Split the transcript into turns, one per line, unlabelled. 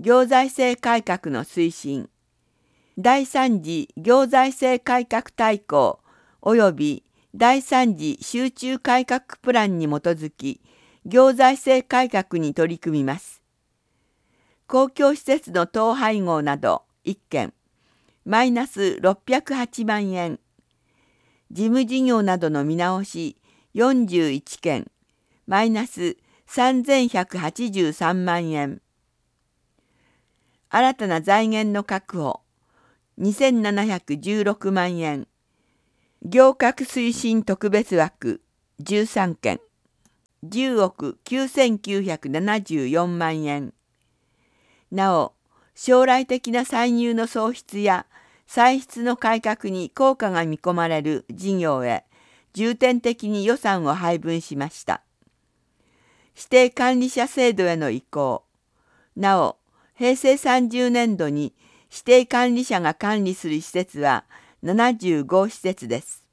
行財政改革の推進、第3次行財政改革大綱及び第3次集中改革プランに基づき、行財政改革に取り組みます。公共施設の統廃合など1件、マイナス608万円。事務事業などの見直し41件、マイナス3183万円。新たな財源の確保2716万円。行革推進特別枠13件、10億9974万円。なお、将来的な歳入の創出や歳出の改革に効果が見込まれる事業へ重点的に予算を配分しました。指定管理者制度への移行。なお、平成30年度に指定管理者が管理する施設は75施設です。